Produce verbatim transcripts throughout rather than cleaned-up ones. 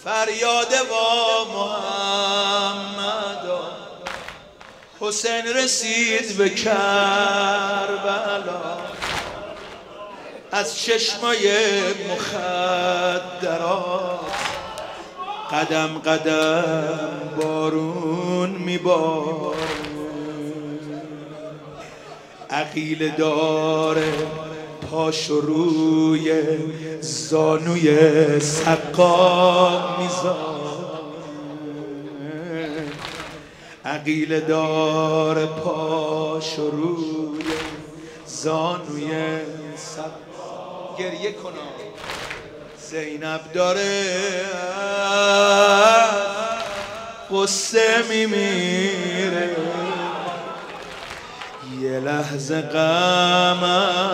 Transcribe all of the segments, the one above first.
فریاد با محمد حسین رسید به کربلا، از چشمای مخدرات قدم قدم بارون میباره. عقیله داره پاشو روی زانوی سقا میذاره. عقیله داره پاشو روی زانوی سقا. گریه کنم زینب داره قصه میمیره، یه لحظه غم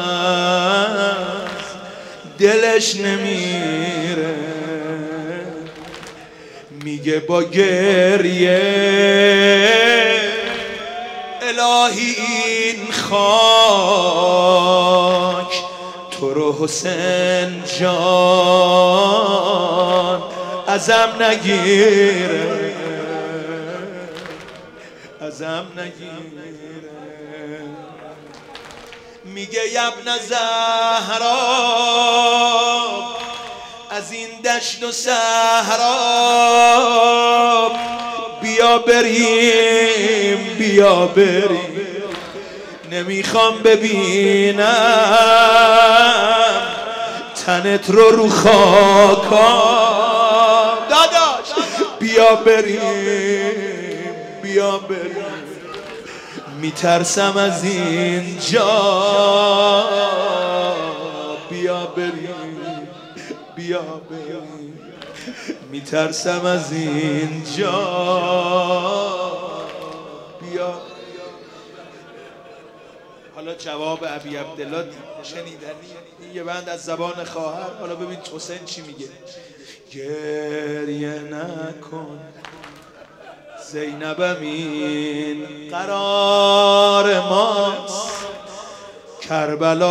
از دلش نمیره. میگه با گریه الهی این خاک تو رو حسین جان ازم نگیره، ازم نگیره. میگه یبن زهرا از این دشت و صحرا بیا بریم، بیا بریم. نمیخوام ببینم تنت رو رو خاکا داداش. بیا بریم، بیا بریم. میترسم از اینجا، بیا بریم، بیا بریم. میترسم از اینجا، بیا. حالا جواب ابی عبدالله شنیدنی یه بند از زبان خواهر. حالا ببین حسین چی میگه. گریه نکن زینبم این قرار ماست، کربلا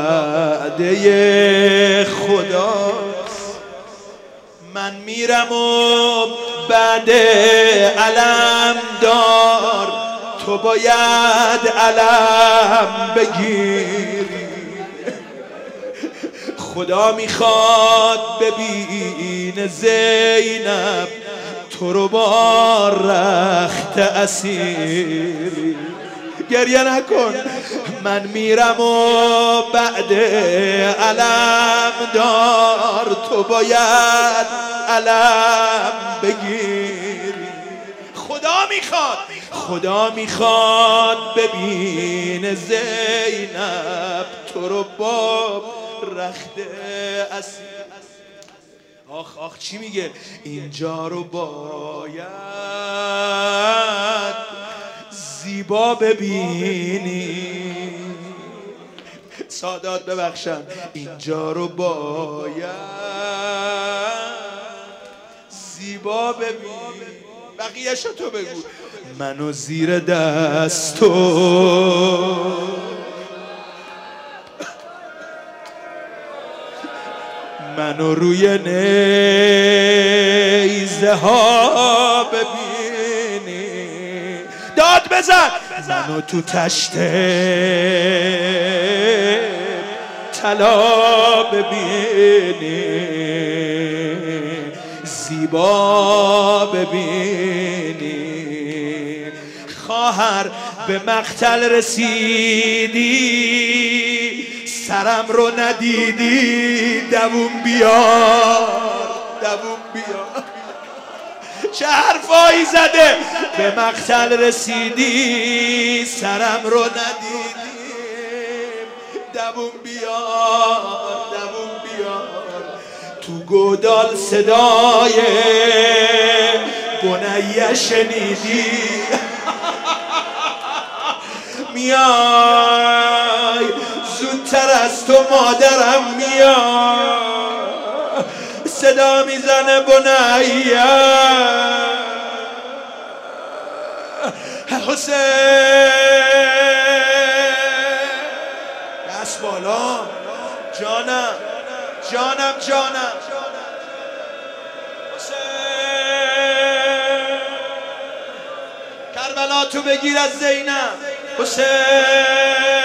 وعده خداست. من میرم و بعد علم دار تو باید علم بگیری. خدا میخواد ببینه زینب تو رو با رخت اسیری. گریه نکن. من میرم و بعد علم دار تو باید علم بگیری. خدا میخواد، خدا میخواد ببینه زینب تو رو با رخت اسیر. آخ آخ چی میگه. اینجا رو باید زیبا ببینی. سادات ببخشم. اینجا رو باید زیبا ببینی. بقیه‌شو تو بگو. منو زیر دستو منو روی نیزه ها ببینی. داد بزن. منو تو تشت طلا ببینی، زیبا ببینی. خواهر به مقتل رسیدی، سرم رو ندیدی. دووم بیار، دووم بیار. چه حرفایی زده. به مقتل رسیدی، سرم رو ندیدیم. دووم بیار، دووم بیار. تو گودال صدای بنیه شنیدی. میای زودتر از تو مادرم میاد. صدا میزنه بنیه. حسین دست بالا. جانم جانم جانم. حسین کربلا تو بگیر از زینب حسین